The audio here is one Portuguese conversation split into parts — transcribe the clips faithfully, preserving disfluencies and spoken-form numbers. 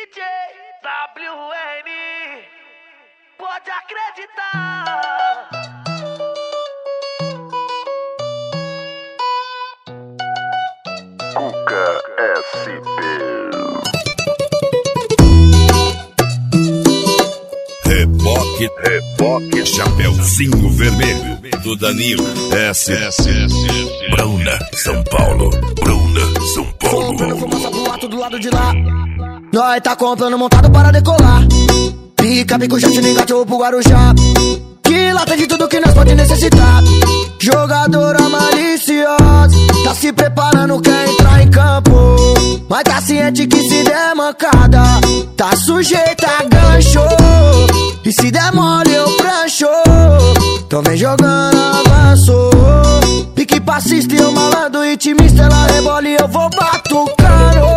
J W N, pode acreditar. Cuca S P. Reboque, reboque, Chapeuzinho Vermelho do Danilo. S S S. Bruna, São Paulo. Bruna, São Paulo. Comprando fumaça pro alto do lado de lá. Nós tá comprando montado para decolar. Pica, pico, jet, ligado pro Guarujá. Que lá tem de tudo que nós pode necessitar. Jogadora maliciosa, tá se preparando, quer entrar em campo. Mas tá ciente que se der mancada, tá sujeita a gancho. E se der mole eu prancho. Então vem jogando avanço. Pique passista e eu malandro, intimista, ela rebola e eu vou batucando.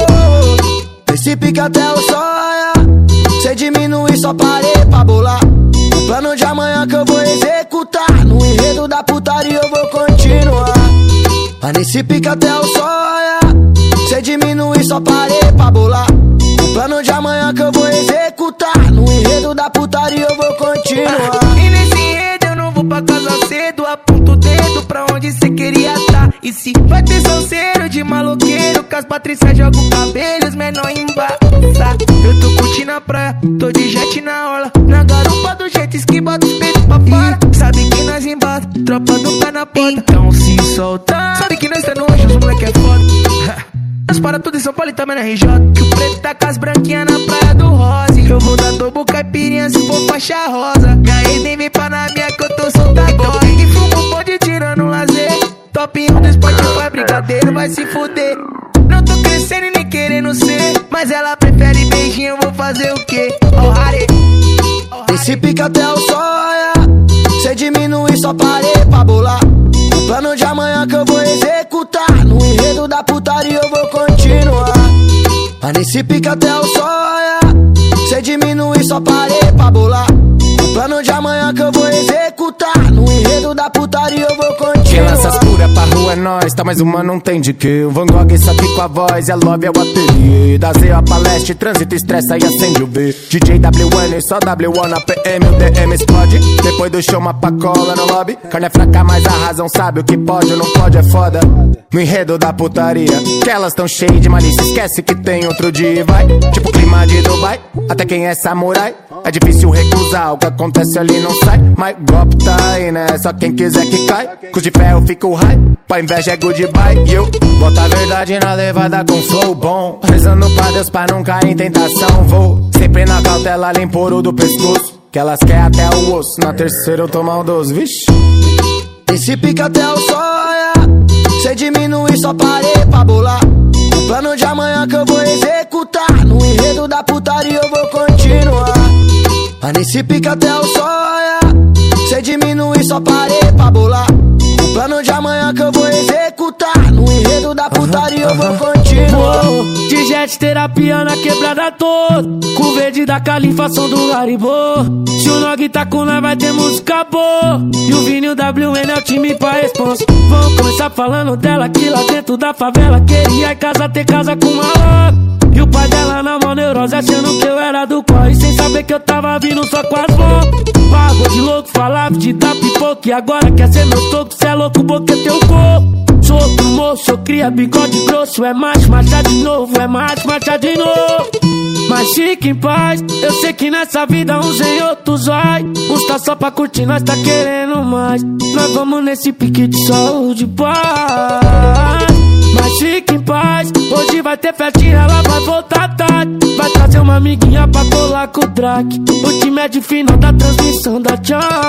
Esse pique até o sonha. Cê diminui, só parei pra bolar. O plano de amanhã que eu vou executar. No enredo da putaria eu vou continuar. Mas nesse pique até o sonha. Cê diminui, só parei pra bolar. O plano de amanhã que eu vou executar. No enredo da putaria eu vou continuar. E nesse enredo eu não vou pra casa cedo. Aponto o dedo pra onde cê queria tá. E se vai ter salseiro de maloqueiro, que as Patrícias jogam cabelos menor embaça. Eu tô curtindo a praia, tô de jet na orla. Na garupa do jet ski, bota os peitos pra fora. Sabe que nós embata, tropa do pé na porta. Então se solta, sabe que nós tá no anjo, os moleque é foda. Nós para tudo em São Paulo e também na R J. Que o preto tá com as branquinhas na praia do Rose. Eu vou dar tobo caipirinha se for faixa rosa. Ganhei nem vem pra na minha que eu tô solta agora. Então que fumo pode tirando lazer. Top um do Spotify, brigadeiro vai se fuder. Não tô crescendo e nem querendo ser, mas ela prefere beijinho, eu vou fazer o quê? Oh, Harry. Esse pique até o sonha. Cê diminui, só parei pra bolar. O plano de amanhã que eu vou executar. No enredo da putaria eu vou continuar. Mas nesse pique até o sonha. Cê diminui, só parei pra bolar. O plano de amanhã que eu vou executar. No enredo da putaria eu vou continuar. Quem lança as pura pra rua é nós, tá, mas uma não tem de que. O Van Gogh só aqui com a voz, é love, é o ateliê. Da Z A pra leste, trânsito, estressa e acende o B. D J W N, só W O na P M, o D M explode. Depois do show uma pacola no lobby. Carne é fraca, mas a razão sabe o que pode ou não pode, é foda. No enredo da putaria, que elas tão cheias de malícia, esquece que tem outro dia e vai. Tipo clima de Dubai, até quem é samurai. É difícil recusar, o que acontece ali não sai. Mas golpe tá aí, né? Só quem quiser que cai. Com de ferro fica o high, pra inveja é goodbye. E eu boto a verdade na levada com flow bom. Rezando pra Deus pra não cair em tentação. Vou sempre na cautela, limpo ouro do pescoço. Que elas querem até o osso, na terceira eu tomo um doce, vixe. Esse pique até o sonha. Cê diminui, só parei pra bolar. O plano de amanhã que eu vou executar. No enredo da putaria eu vou continuar. Mas nesse pique até o sonha. Cê diminui, só parei pra bolar. O plano de amanhã que eu vou executar. No enredo da putaria eu vou continuar. De jet terapia na quebrada toda. Com o verde da califa, som do Haribô. Se o Nog tá com nós vai ter música boa. E o Vini e o W N é o time pra responsa. Vamos começar falando dela que lá dentro da favela queria em casa ter casa com uma hora. E o pai dela na mão neurose, achando que eu era do corre, sem saber que eu tava vindo só com as mãos. Pagou de louco, falava de dar pipoca. E agora quer ser meu toco, cê é louco, boca teu corpo. Sou outro moço, eu cria bigode grosso. É macho, marcha de novo, é macho, marcha de novo. Mas fique em paz, eu sei que nessa vida uns em outros vai. Uns tá só pra curtir, nós tá querendo mais. Nós vamos nesse pique de saúde e paz. Mas fique em paz, hoje vai ter festinha, ela vai voltar tarde. Vai trazer uma amiguinha pra colar com o Drake. O time é de final da transmissão da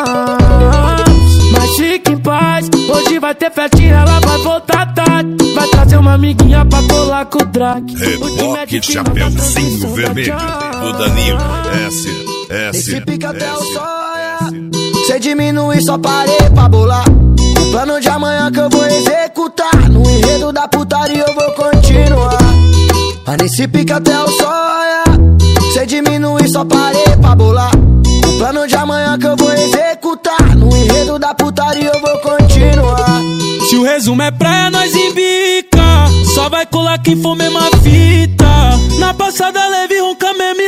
Champs. Mas fique em paz, hoje vai ter festinha, ela vai voltar tarde. Vai trazer uma amiguinha pra colar com o Drake. Reboque, Chapeuzinho Vermelho do Danilo. S S. Esse pique até o sonha. Cê diminui, só parei pra bolar. O plano de amanhã que eu vou executar. No enredo da putaria eu vou continuar. Mas nesse pique até o sonha. Cê diminui, só parei pra bolar. O plano de amanhã que eu vou executar. No enredo da putaria eu vou continuar. Se o resumo é praia, nós embica. Só vai colar quem for mesma fita. Na passada leve, ronca mesmo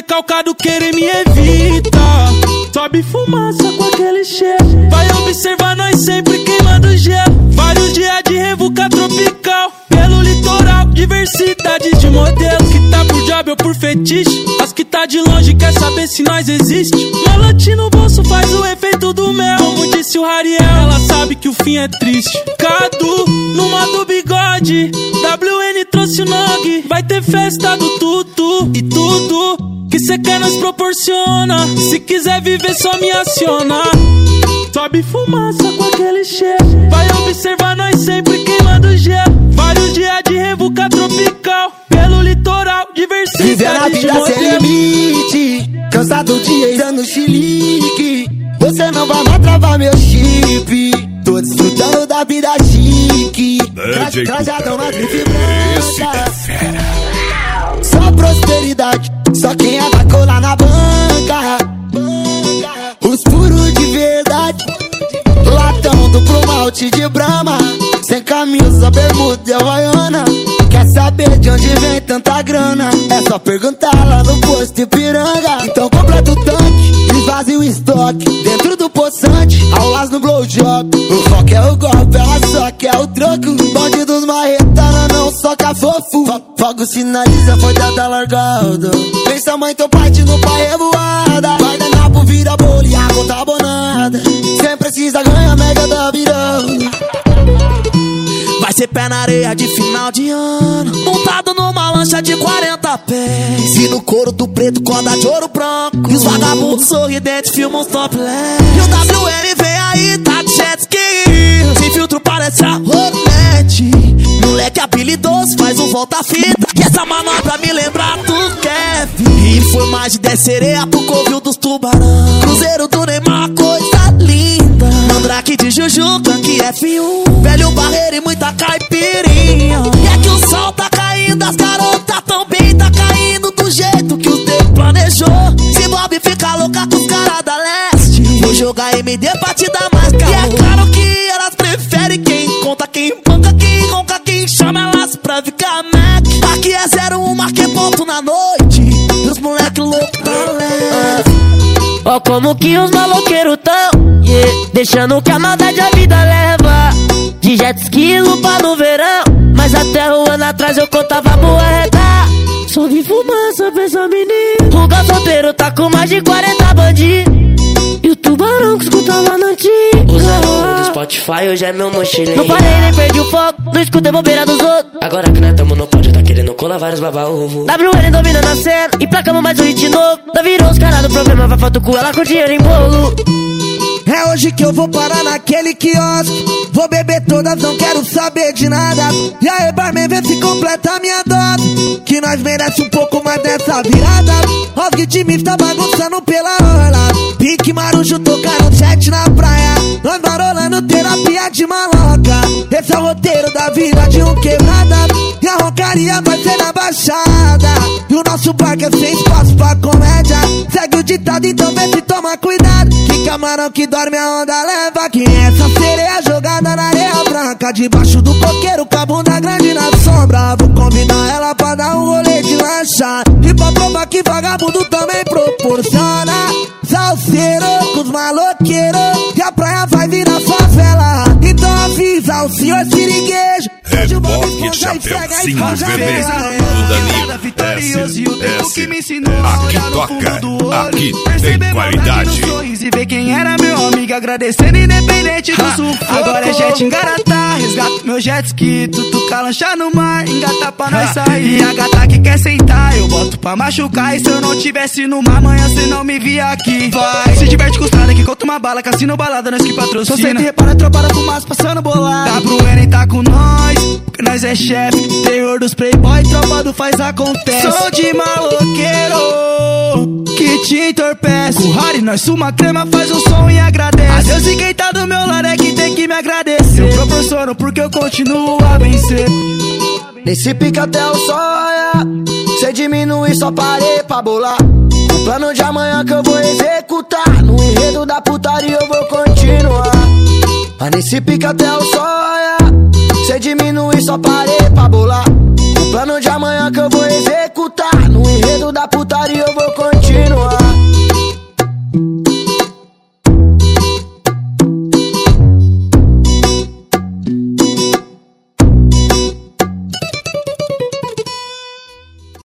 recalcado querer me evita. Sobe fumaça com aquele cheiro. Vai observar nós sempre queimando gelo. Vários dias de revuca tropical pelo litoral, diversidade de modelos. Que tá por job ou por fetiche. As que tá de longe quer saber se nós existe. Malote no bolso faz o efeito do mel. Como disse o Rariel, ela sabe que o fim é triste. Cadu, no modo bigode, W N trouxe o Nog. Vai ter festa do tutu e tudo que cê quer nós proporciona. Se quiser viver só me aciona. Sobe fumaça com aquele cheiro. Vai observar nós sempre queimando gelo. Vários dias de revuca tropical pelo litoral, diversidade Viver a de vida sem modelos. limite, cansado de ir dando chilique. Você não vai mais travar meu chip. Tô desfrutando da vida chique. D J Trajadão na grife Esse é branca. fera. Só prosperidade, só quem é vai colar na banca. Os puros de verdade, latão duplo malte de Brahma. Sem camisa, bermuda e havaiana. Quer saber de onde vem tanta grana? É só perguntar lá no posto Ipiranga. Então completa o tanque, esvazia o estoque dentro do poçante, aulas no blowjob. O foco é o golpe, ela só quer o troco. Bandidos marretana não soca fofo. Fo- Fogo sinaliza, foi dada largada. Pensa mãe, teu pai te no pai revoada. Guardanapo vira bolo e a conta abonada. Cê precisa ganhar mega da virada. Vai ser pé na areia de final de ano, montado numa lancha de quarenta pés. E no couro do preto, corda de ouro branco. E os vagabundos sorridentes filmam os topless. E o W N vem aí, tá de jet ski. Sem filtro parece a rolete. Moleque habilidoso, faz um volta-fita. E essa manobra me lembra do Kevin. E foi mais de dez sereia pro covil dos tubarão. Cruzeiro do Neymar, coisa linda. Mandrake de Jujuca, que F um. Velho barreiro e muita caipirinha. E é que o sol tá caindo, as garotas também tá caindo do jeito que o Deus planejou. Se Bob fica louca com os caras da leste, vou jogar M D pra te dar mais calor. E é claro que elas preferem quem conta, quem banca, quem ronca, quem chama elas pra ficar Mac. Aqui é zero um, marquei ponto na noite. E os moleque louco tá leve. Ó como que os maloqueiros tão, yeah, deixando que a maldade a vida leva. De jet ski, lupa no verão. Mas até um ano atrás eu contava boa reta. Só vi fumaça pra essa menina. O gal solteiro tá com mais de quarenta bandidos. E o tubarão que escutava na antiga. Usa o do Spotify, hoje é meu mochileiro. Não parei nem perdi o foco, não escutei bobeira dos outros. Agora que nós tamo no pódio, tá querendo colar vários baba-ovo. W N dominando a cena e placamos mais um hit novo. Não virou os caras do problema, vai foto com ela com dinheiro em bolo. É hoje que eu vou parar naquele quiosque. Vou beber todas, não quero saber de nada. E aí, barman, vê se completa a minha dose, que nós merece um pouco mais dessa virada. Os ritmos tá bagunçando pela orla. Pique Marujo tocaram jet na praia. Nós marolando terapia de maloca. Esse é o roteiro da vida de um quebrada. E a roncaria vai ser na baixada. E o nosso parque é sem espaço pra comédia. Segue o ditado, então vê se toma cuidado. Que camarão que dorme a onda leva. Quem é essa sereia jogada na areia branca? Debaixo do coqueiro com a bunda grande na sombra. Vou convidar ela pra dar um rolê de lancha. E pra provar que vagabundo também proporciona. Salseiro com os maloqueiros. E a praia vai virar favela. Então avisa o senhor siriguejo. Reboque Chapeuzinho Vermelho do Danilo. S S. Aqui toca, aqui tem qualidade. E ver quem era meu amigo, agradecendo independente do sufoco. Agora é jet engaratá, resgato meu jet ski. Tutuca lancha no mar, engata pra nós sair. E a gata que quer sentar, eu boto pra machucar. E se eu não tivesse no mar, amanhã cê não me via aqui. Vai, se diverte com os caras que conta uma bala, cassino balada, nós que patrocina. Só sempre repara, tropa da fumaça passando bolado. W N tá com nós, porque nós é chefe. Terror dos playboy, tropa do faz acontece. Sou de maloqueiro que te entorpece. Com Harry, nós suma crema, faz o som e agradece. A Deus e quem tá do meu lado é que tem que me agradecer. Eu proporciono porque eu continuo a vencer. Nesse pique até o sol raiar, cê diminui, só parei pra bolar. O plano de amanhã que eu vou executar. No enredo da putaria eu vou continuar. Mas nesse pique até o sol raiar, cê diminui, só parei pra bolar. O plano de amanhã que eu vou executar.